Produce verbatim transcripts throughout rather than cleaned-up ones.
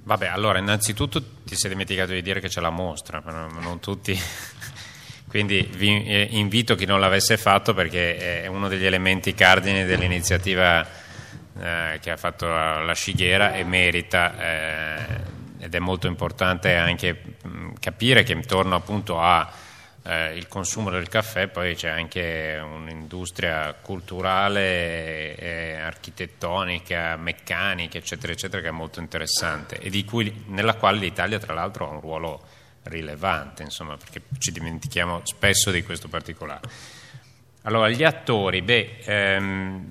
Vabbè, allora innanzitutto ti sei dimenticato di dire che c'è la mostra, ma non tutti, quindi vi invito chi non l'avesse fatto, perché è uno degli elementi cardine dell'iniziativa eh, che ha fatto la Scigliera e merita, eh, ed è molto importante anche mh, capire che intorno appunto a Eh, il consumo del caffè poi c'è anche un'industria culturale, eh, architettonica, meccanica, eccetera eccetera, che è molto interessante e di cui, nella quale l'Italia tra l'altro ha un ruolo rilevante, insomma, perché ci dimentichiamo spesso di questo particolare. Allora, gli attori, beh, ehm,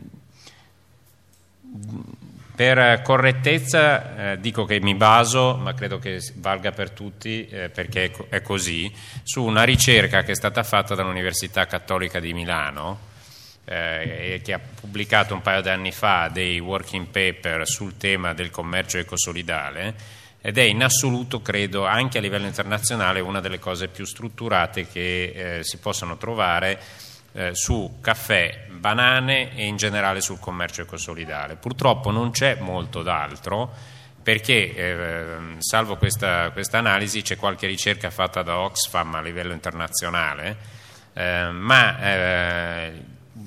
per correttezza eh, dico che mi baso, ma credo che valga per tutti, eh, perché è, co- è così, su una ricerca che è stata fatta dall'Università Cattolica di Milano, eh, e che ha pubblicato un paio di anni fa dei working paper sul tema del commercio ecosolidale, ed è in assoluto, credo, anche a livello internazionale, una delle cose più strutturate che eh, si possano trovare Eh, su caffè, banane e in generale sul commercio ecosolidale. Purtroppo non c'è molto d'altro, perché eh, salvo questa, questa analisi c'è qualche ricerca fatta da Oxfam a livello internazionale, eh, ma eh,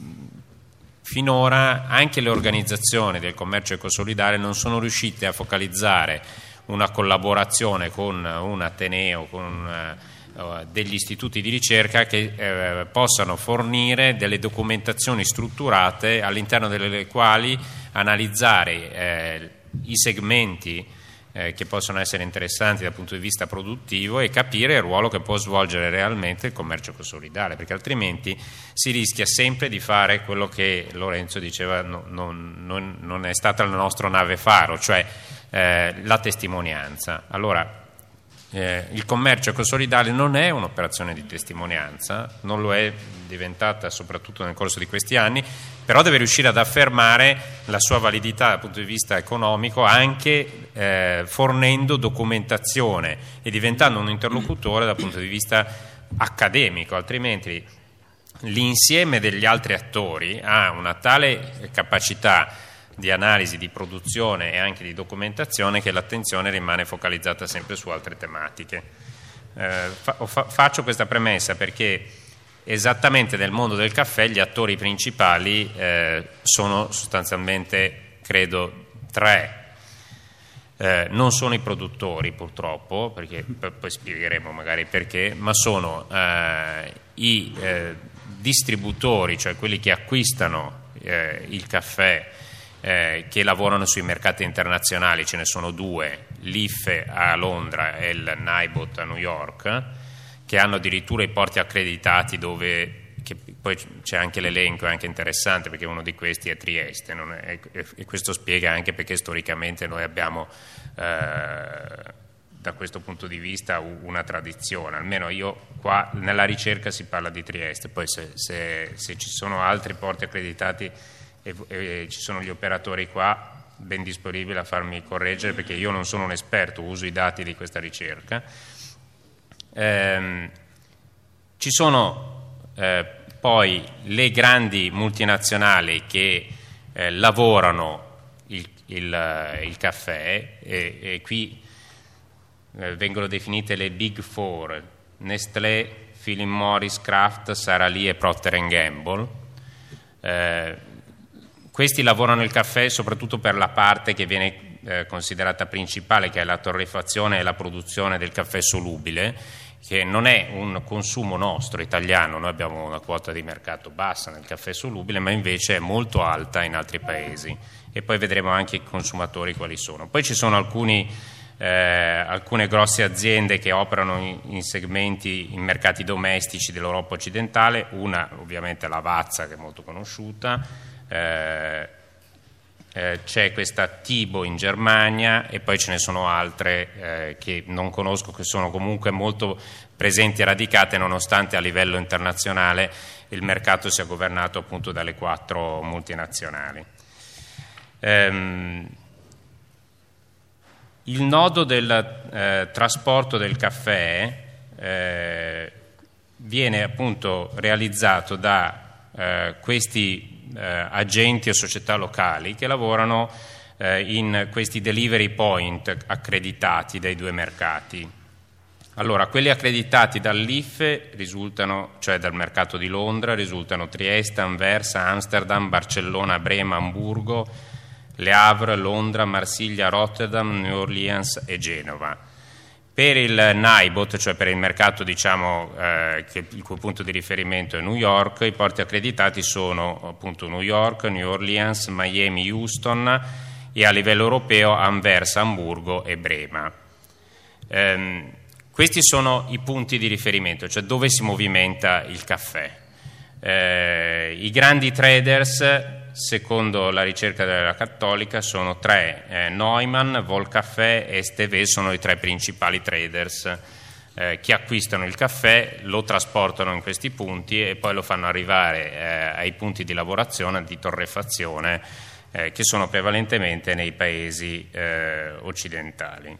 finora anche le organizzazioni del commercio ecosolidale non sono riuscite a focalizzare una collaborazione con un ateneo, con un degli istituti di ricerca che eh, possano fornire delle documentazioni strutturate all'interno delle quali analizzare eh, i segmenti eh, che possono essere interessanti dal punto di vista produttivo e capire il ruolo che può svolgere realmente il commercio ecosolidale, perché altrimenti si rischia sempre di fare quello che Lorenzo diceva no, non, non, non è stata la nostra nave faro, cioè eh, la testimonianza. Allora, Eh, il commercio ecosolidale non è un'operazione di testimonianza, non lo è diventata soprattutto nel corso di questi anni, però deve riuscire ad affermare la sua validità dal punto di vista economico anche eh, fornendo documentazione e diventando un interlocutore dal punto di vista accademico, altrimenti l'insieme degli altri attori ha una tale capacità di analisi, di produzione e anche di documentazione che l'attenzione rimane focalizzata sempre su altre tematiche. Eh, fa, fa, faccio questa premessa perché esattamente nel mondo del caffè gli attori principali eh, sono sostanzialmente, credo, tre. Eh, non sono i produttori purtroppo, perché poi spiegheremo magari perché, ma sono eh, i eh, distributori, cioè quelli che acquistano eh, il caffè, Eh, che lavorano sui mercati internazionali. Ce ne sono due, l'I F E a Londra e il N I B O T a New York, che hanno addirittura i porti accreditati, dove che poi c'è anche l'elenco, è anche interessante perché uno di questi è Trieste, non è, e, e questo spiega anche perché storicamente noi abbiamo eh, da questo punto di vista una tradizione, almeno io qua nella ricerca si parla di Trieste, poi se, se, se ci sono altri porti accreditati E, e ci sono gli operatori qua ben disponibili a farmi correggere, perché io non sono un esperto, uso i dati di questa ricerca. Ehm, ci sono eh, poi le grandi multinazionali che eh, lavorano il, il, il caffè e, e qui eh, vengono definite le Big Four: Nestlé, Philip Morris, Kraft, Sara Lee e Procter and Gamble. Eh, Questi lavorano il caffè soprattutto per la parte che viene eh, considerata principale, che è la torrefazione e la produzione del caffè solubile, che non è un consumo nostro italiano. Noi abbiamo una quota di mercato bassa nel caffè solubile, ma invece è molto alta in altri paesi, e poi vedremo anche i consumatori quali sono. Poi ci sono alcuni, eh, alcune grosse aziende che operano in, in segmenti, in mercati domestici dell'Europa occidentale, una ovviamente Lavazza, che è molto conosciuta. Eh, eh, c'è questa Tibo in Germania e poi ce ne sono altre eh, che non conosco, che sono comunque molto presenti e radicate, nonostante a livello internazionale il mercato sia governato appunto dalle quattro multinazionali. Ehm, il nodo del eh, trasporto del caffè eh, viene appunto realizzato da eh, questi Eh, agenti o società locali che lavorano eh, in questi delivery point accreditati dai due mercati. Allora, quelli accreditati dall'I F E risultano, cioè dal mercato di Londra, risultano Trieste, Anversa, Amsterdam, Barcellona, Brema, Amburgo, Le Havre, Londra, Marsiglia, Rotterdam, New Orleans e Genova. Per il N I B O T, cioè per il mercato diciamo, eh, che il cui punto di riferimento è New York, i porti accreditati sono appunto New York, New Orleans, Miami, Houston e a livello europeo Anversa, Amburgo e Brema. Ehm, questi sono i punti di riferimento, cioè dove si movimenta il caffè. Eh, I grandi traders, secondo la ricerca della Cattolica, sono tre: eh, Neumann, Volcaffè e S T V sono i tre principali traders eh, che acquistano il caffè, lo trasportano in questi punti e poi lo fanno arrivare eh, ai punti di lavorazione, di torrefazione, eh, che sono prevalentemente nei paesi eh, occidentali.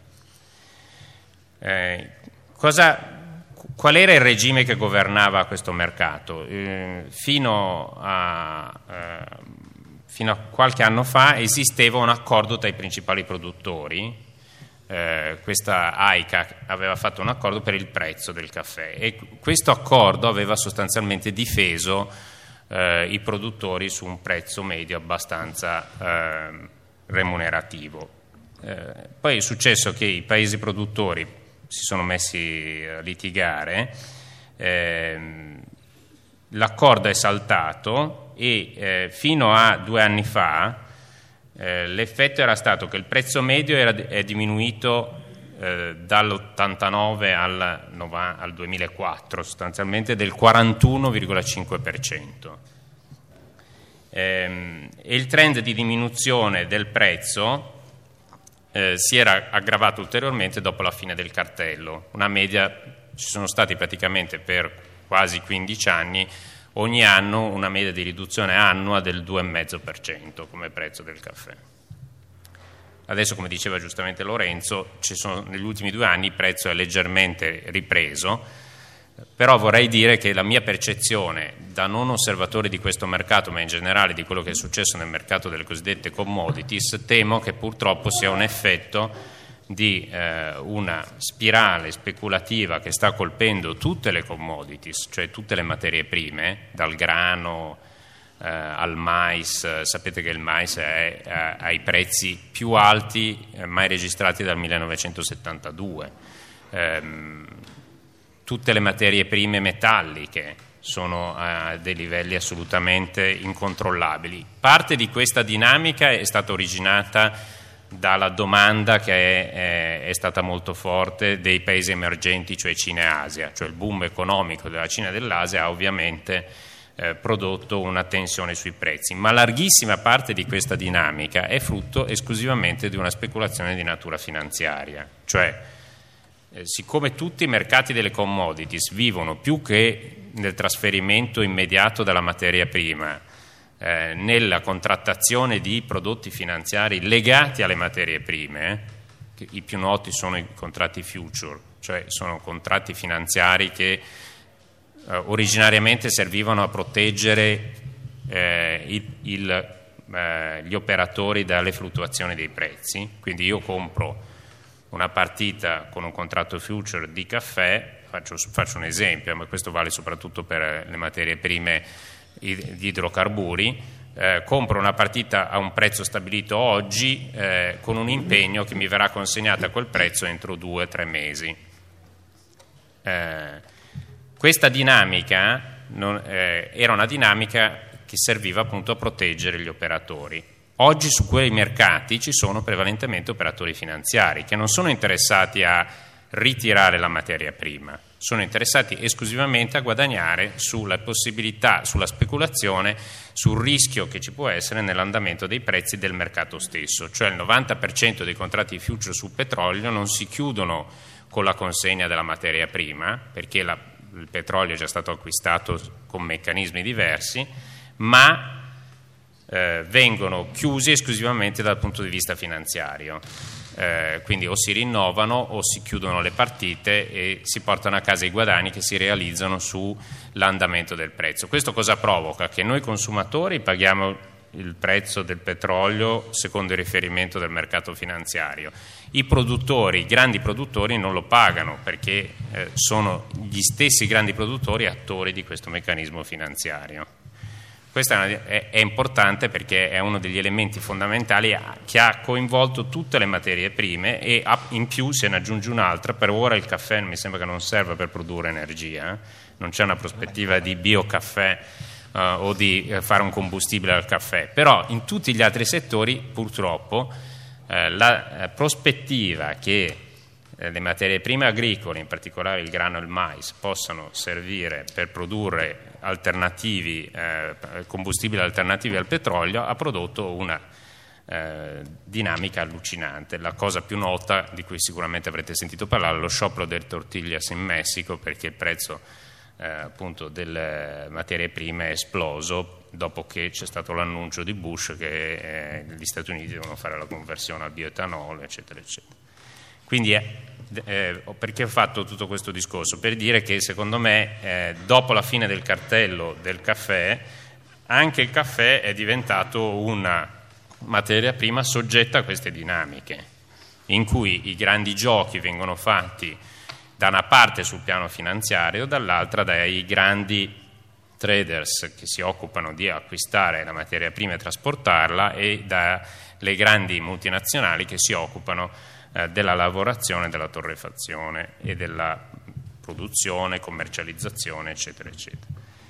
Eh, cosa... Qual era il regime che governava questo mercato? Eh, fino, a, eh, fino a qualche anno fa esisteva un accordo tra i principali produttori, eh, questa A I C A aveva fatto un accordo per il prezzo del caffè e questo accordo aveva sostanzialmente difeso eh, i produttori su un prezzo medio abbastanza eh, remunerativo. Eh, poi è successo che i paesi produttori si sono messi a litigare, eh, l'accordo è saltato e eh, fino a due anni fa eh, l'effetto era stato che il prezzo medio era, è diminuito eh, dall'ottantanove al, al duemilaquattro sostanzialmente del quarantuno virgola cinque per cento eh, e il trend di diminuzione del prezzo Eh, si era aggravato ulteriormente dopo la fine del cartello. Una media, ci sono stati praticamente per quasi quindici anni, ogni anno una media di riduzione annua del due virgola cinque per cento come prezzo del caffè. Adesso, come diceva giustamente Lorenzo, ci sono, negli ultimi due anni il prezzo è leggermente ripreso, però vorrei dire che la mia percezione da non osservatore di questo mercato, ma in generale di quello che è successo nel mercato delle cosiddette commodities, temo che purtroppo sia un effetto di eh, una spirale speculativa che sta colpendo tutte le commodities, cioè tutte le materie prime, dal grano eh, al mais. Sapete che il mais è eh, ai prezzi più alti eh, mai registrati dal millenovecentosettantadue. Ehm, tutte le materie prime metalliche sono a dei livelli assolutamente incontrollabili. Parte di questa dinamica è stata originata dalla domanda che è, è, è stata molto forte dei paesi emergenti, cioè Cina e Asia, cioè il boom economico della Cina e dell'Asia ha ovviamente eh, prodotto una tensione sui prezzi, ma larghissima parte di questa dinamica è frutto esclusivamente di una speculazione di natura finanziaria, cioè eh, siccome tutti i mercati delle commodities vivono più che nel trasferimento immediato della materia prima, eh, nella contrattazione di prodotti finanziari legati alle materie prime, che i più noti sono i contratti future, cioè sono contratti finanziari che eh, originariamente servivano a proteggere eh, il, il, eh, gli operatori dalle fluttuazioni dei prezzi. Quindi io compro una partita con un contratto future di caffè. Faccio, faccio un esempio, ma questo vale soprattutto per le materie prime di idrocarburi. Eh, compro una partita a un prezzo stabilito oggi eh, con un impegno che mi verrà consegnato a quel prezzo entro due o tre mesi. Eh, questa dinamica non, eh, era una dinamica che serviva appunto a proteggere gli operatori. Oggi su quei mercati ci sono prevalentemente operatori finanziari che non sono interessati a ritirare la materia prima, sono interessati esclusivamente a guadagnare sulla possibilità, sulla speculazione, sul rischio che ci può essere nell'andamento dei prezzi del mercato stesso, cioè il novanta per cento dei contratti future sul petrolio non si chiudono con la consegna della materia prima, perché la, il petrolio è già stato acquistato con meccanismi diversi, ma eh, vengono chiusi esclusivamente dal punto di vista finanziario. Eh, quindi o si rinnovano o si chiudono le partite e si portano a casa i guadagni che si realizzano sull'andamento del prezzo. Questo cosa provoca? Che noi consumatori paghiamo il prezzo del petrolio secondo il riferimento del mercato finanziario. I produttori, i grandi produttori non lo pagano perché eh, sono gli stessi grandi produttori attori di questo meccanismo finanziario. Questo è, è importante perché è uno degli elementi fondamentali che ha coinvolto tutte le materie prime e in più se ne aggiunge un'altra. Per ora il caffè mi sembra che non serva per produrre energia, eh? Non c'è una prospettiva di biocaffè uh, o di uh, fare un combustibile al caffè, però in tutti gli altri settori purtroppo uh, la uh, prospettiva che uh, le materie prime agricole, in particolare il grano e il mais, possano servire per produrre alternativi, eh, combustibili alternativi al petrolio, ha prodotto una eh, dinamica allucinante. La cosa più nota, di cui sicuramente avrete sentito parlare, è lo sciopero del tortillas in Messico, perché il prezzo eh, appunto delle materie prime è esploso dopo che c'è stato l'annuncio di Bush che eh, gli Stati Uniti devono fare la conversione al bioetanolo, eccetera, eccetera. Quindi è Eh, perché ho fatto tutto questo discorso? Per dire che secondo me eh, dopo la fine del cartello del caffè anche il caffè è diventato una materia prima soggetta a queste dinamiche in cui i grandi giochi vengono fatti da una parte sul piano finanziario, dall'altra dai grandi traders che si occupano di acquistare la materia prima e trasportarla e dalle grandi multinazionali che si occupano della lavorazione, della torrefazione e della produzione, commercializzazione, eccetera, eccetera.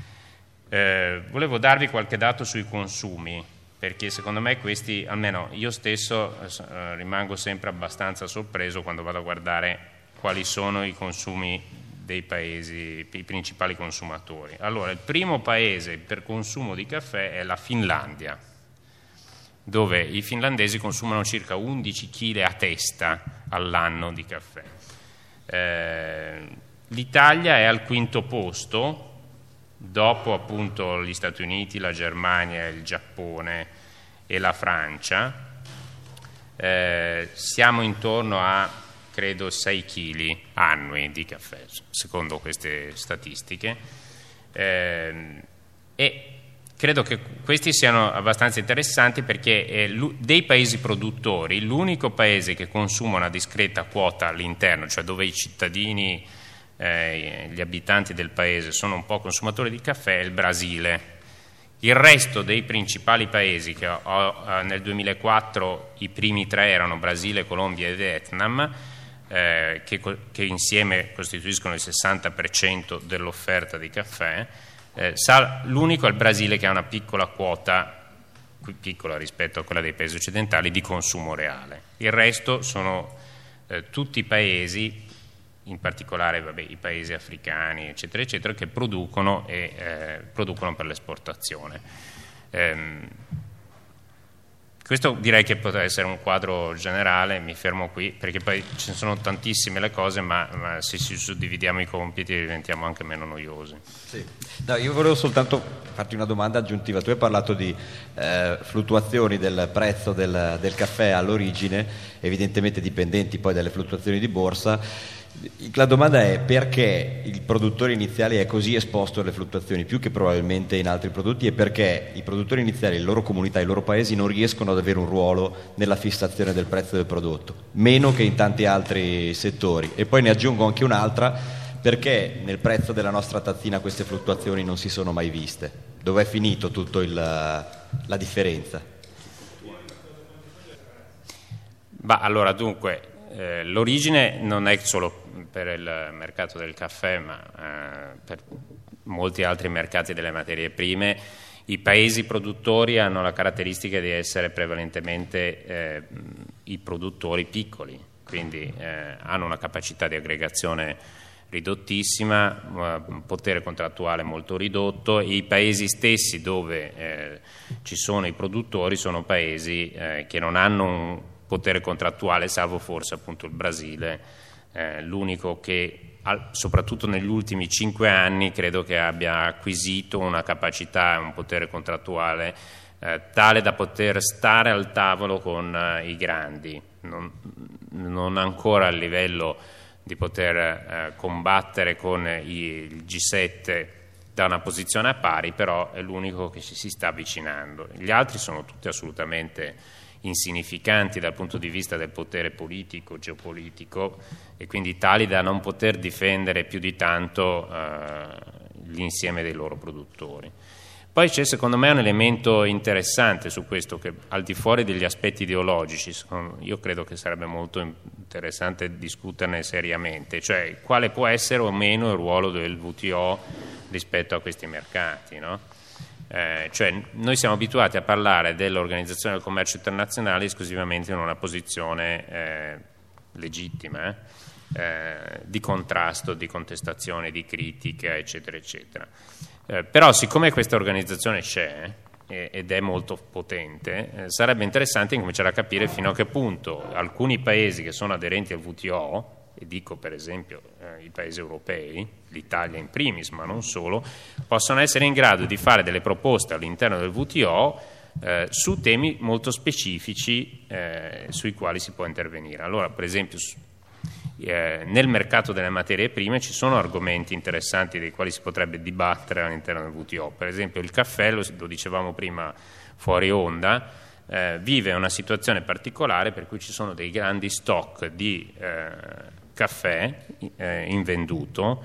Eh, volevo darvi qualche dato sui consumi, perché secondo me questi, almeno io stesso eh, rimango sempre abbastanza sorpreso quando vado a guardare quali sono i consumi dei paesi, i principali consumatori. Allora, il primo paese per consumo di caffè è la Finlandia, dove i finlandesi consumano circa undici chili a testa all'anno di caffè. Eh, L'Italia è al quinto posto, dopo appunto gli Stati Uniti, la Germania, il Giappone e la Francia. Eh, siamo intorno a, credo, sei chili annui di caffè, secondo queste statistiche. Eh, e Credo che questi siano abbastanza interessanti perché eh, dei paesi produttori l'unico paese che consuma una discreta quota all'interno, cioè dove i cittadini, eh, gli abitanti del paese sono un po' consumatori di caffè, è il Brasile. Il resto dei principali paesi, che ho, ho, nel duemilaquattro i primi tre erano Brasile, Colombia e Vietnam, eh, che, che insieme costituiscono il sessanta per cento dell'offerta di caffè. Eh, l'unico è il Brasile che ha una piccola quota, piccola rispetto a quella dei paesi occidentali, di consumo reale. Il resto sono eh, tutti paesi, in particolare vabbè, i paesi africani, eccetera, eccetera, che producono e eh, producono per l'esportazione. Ehm, Questo direi che potrebbe essere un quadro generale, mi fermo qui perché poi ci sono tantissime le cose, ma, ma se ci suddividiamo i compiti diventiamo anche meno noiosi. Sì. No, io volevo soltanto farti una domanda aggiuntiva. Tu hai parlato di eh, fluttuazioni del prezzo del, del caffè all'origine, evidentemente dipendenti poi dalle fluttuazioni di borsa. La domanda è: perché il produttore iniziale è così esposto alle fluttuazioni più che probabilmente in altri prodotti, e perché i produttori iniziali, le loro comunità, i loro paesi non riescono ad avere un ruolo nella fissazione del prezzo del prodotto, meno che in tanti altri settori? E poi ne aggiungo anche un'altra: perché nel prezzo della nostra tazzina queste fluttuazioni non si sono mai viste? Dov'è finito tutto il, la differenza? Bah, allora dunque eh, l'origine non è solo per il mercato del caffè, ma eh, per molti altri mercati delle materie prime. I paesi produttori hanno la caratteristica di essere prevalentemente eh, i produttori piccoli, quindi eh, hanno una capacità di aggregazione ridottissima, un potere contrattuale molto ridotto. I paesi stessi dove eh, ci sono i produttori sono paesi eh, che non hanno un potere contrattuale, salvo forse appunto il Brasile, Eh, l'unico che al, soprattutto negli ultimi cinque anni credo che abbia acquisito una capacità, un potere contrattuale eh, tale da poter stare al tavolo con eh, i grandi, non, non ancora a livello di poter eh, combattere con i, il G sette da una posizione a pari, però è l'unico che ci si sta avvicinando. Gli altri sono tutti assolutamente insignificanti dal punto di vista del potere politico, geopolitico, e quindi tali da non poter difendere più di tanto eh, l'insieme dei loro produttori. Poi c'è secondo me un elemento interessante su questo, che al di fuori degli aspetti ideologici io credo che sarebbe molto interessante discuterne seriamente, cioè quale può essere o meno il ruolo del W T O rispetto a questi mercati, no? Eh, cioè noi siamo abituati a parlare dell'Organizzazione del Commercio Internazionale esclusivamente in una posizione eh, legittima, eh, eh, di contrasto, di contestazione, di critica, eccetera, eccetera. Eh, però siccome questa organizzazione c'è eh, ed è molto potente, eh, sarebbe interessante incominciare a capire fino a che punto alcuni paesi che sono aderenti al W T O, e dico per esempio eh, i paesi europei, l'Italia in primis ma non solo, possono essere in grado di fare delle proposte all'interno del W T O eh, su temi molto specifici eh, sui quali si può intervenire. Allora, per esempio, su, eh, nel mercato delle materie prime ci sono argomenti interessanti dei quali si potrebbe dibattere all'interno del W T O. Per esempio il caffè, lo, lo dicevamo prima fuori onda, eh, vive una situazione particolare per cui ci sono dei grandi stock di eh, caffè eh, invenduto.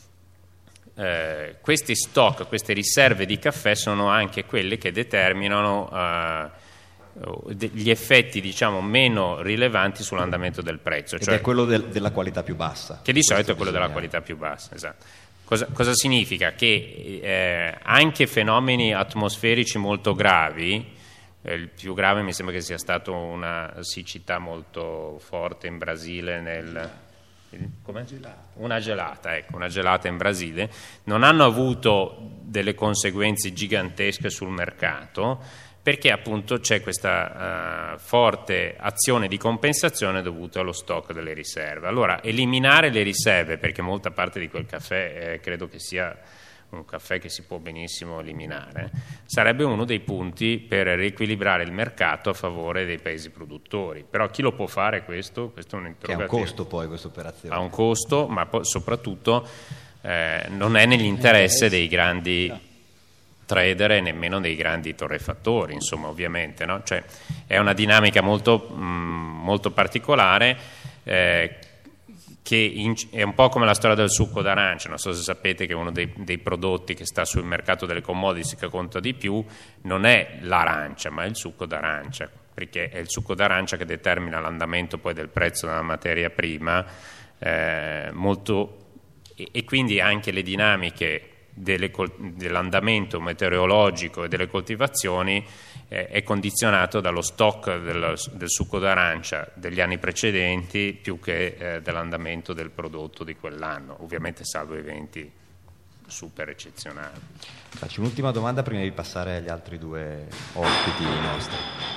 Eh, questi stock, queste riserve di caffè sono anche quelle che determinano eh, gli effetti, diciamo, meno rilevanti sull'andamento del prezzo. Ed cioè, è quello del, della qualità più bassa. Che di solito è quello bisogna... della qualità più bassa, esatto. Cosa, cosa significa? Che eh, anche fenomeni atmosferici molto gravi, eh, il più grave mi sembra che sia stata una siccità molto forte in Brasile nel... Com'è? Una gelata, ecco, una gelata in Brasile, non hanno avuto delle conseguenze gigantesche sul mercato, perché appunto c'è questa uh, forte azione di compensazione dovuta allo stock delle riserve. Allora, eliminare le riserve, perché molta parte di quel caffè eh, credo che sia un caffè che si può benissimo eliminare, sarebbe uno dei punti per riequilibrare il mercato a favore dei paesi produttori. Però chi lo può fare questo? Questo è un interrogativo. Che ha un costo poi questa operazione. Ha un costo, ma poi, soprattutto eh, non è nell'interesse dei grandi trader e nemmeno dei grandi torrefattori, insomma, ovviamente, no? Cioè, è una dinamica molto, mh, molto particolare, eh, che in, è un po' come la storia del succo d'arancia. Non so se sapete che uno dei, dei prodotti che sta sul mercato delle commodities che conta di più non è l'arancia, ma è il succo d'arancia, perché è il succo d'arancia che determina l'andamento poi del prezzo della materia prima, eh, molto, e, e quindi anche le dinamiche delle, dell'andamento meteorologico e delle coltivazioni eh, è condizionato dallo stock del, del succo d'arancia degli anni precedenti più che eh, dall'andamento del prodotto di quell'anno, ovviamente salvo eventi super eccezionali. Faccio un'ultima domanda prima di passare agli altri due ospiti nostri.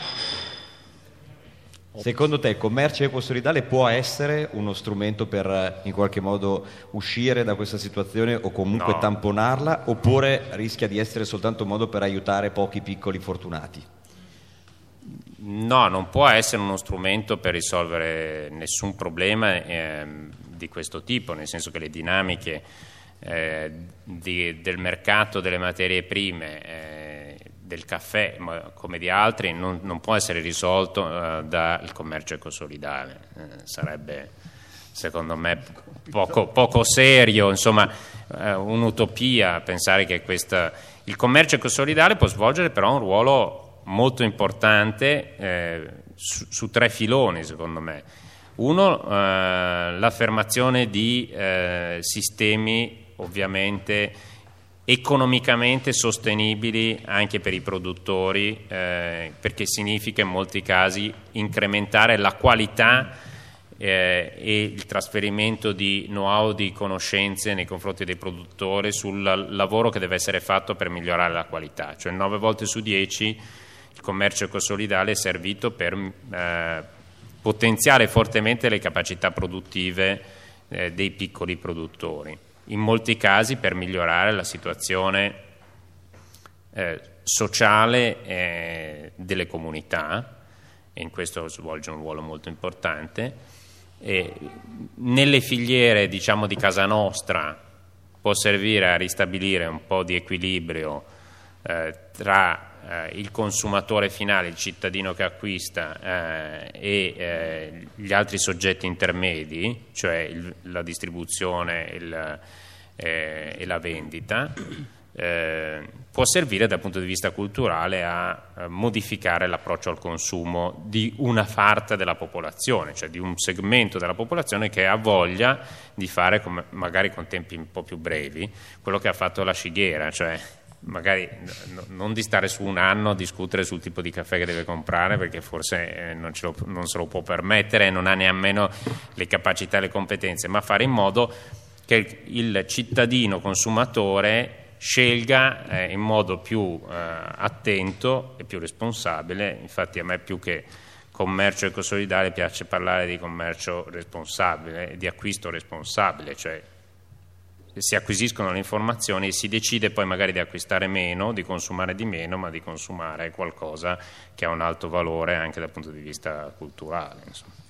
Secondo te il commercio ecosolidale può essere uno strumento per in qualche modo uscire da questa situazione o comunque no. tamponarla, oppure rischia di essere soltanto un modo per aiutare pochi piccoli fortunati? No, non può essere uno strumento per risolvere nessun problema eh, di questo tipo, nel senso che le dinamiche eh, di, del mercato delle materie prime, eh, del caffè ma come di altri, non, non può essere risolto eh, dal commercio ecosolidale. Eh, sarebbe secondo me poco, poco serio, insomma eh, un'utopia pensare che questa... Il commercio ecosolidale può svolgere però un ruolo molto importante eh, su, su tre filoni, secondo me. Uno, eh, l'affermazione di eh, sistemi ovviamente economicamente sostenibili anche per i produttori, eh, perché significa in molti casi incrementare la qualità eh, e il trasferimento di know-how, di conoscenze nei confronti dei produttori sul lavoro che deve essere fatto per migliorare la qualità. Cioè nove volte su dieci il commercio ecosolidale è servito per eh, potenziare fortemente le capacità produttive eh, dei piccoli produttori, in molti casi per migliorare la situazione eh, sociale eh, delle comunità, e in questo svolge un ruolo molto importante. E nelle filiere, diciamo, di casa nostra può servire a ristabilire un po' di equilibrio eh, tra eh, il consumatore finale, il cittadino che acquista eh, e eh, gli altri soggetti intermedi, cioè il, la distribuzione il, eh, e la vendita. Eh, può servire dal punto di vista culturale a, a modificare l'approccio al consumo di una parte della popolazione, cioè di un segmento della popolazione che ha voglia di fare, come, magari con tempi un po' più brevi, quello che ha fatto la Shigera, cioè magari no, non di stare su un anno a discutere sul tipo di caffè che deve comprare, perché forse eh, non, ce lo, non se lo può permettere, non ha nemmeno le capacità e le competenze, ma fare in modo che il cittadino consumatore scelga eh, in modo più eh, attento e più responsabile. Infatti a me, più che commercio ecosolidale, piace parlare di commercio responsabile, di acquisto responsabile, cioè si acquisiscono le informazioni e si decide poi magari di acquistare meno, di consumare di meno, ma di consumare qualcosa che ha un alto valore anche dal punto di vista culturale, insomma.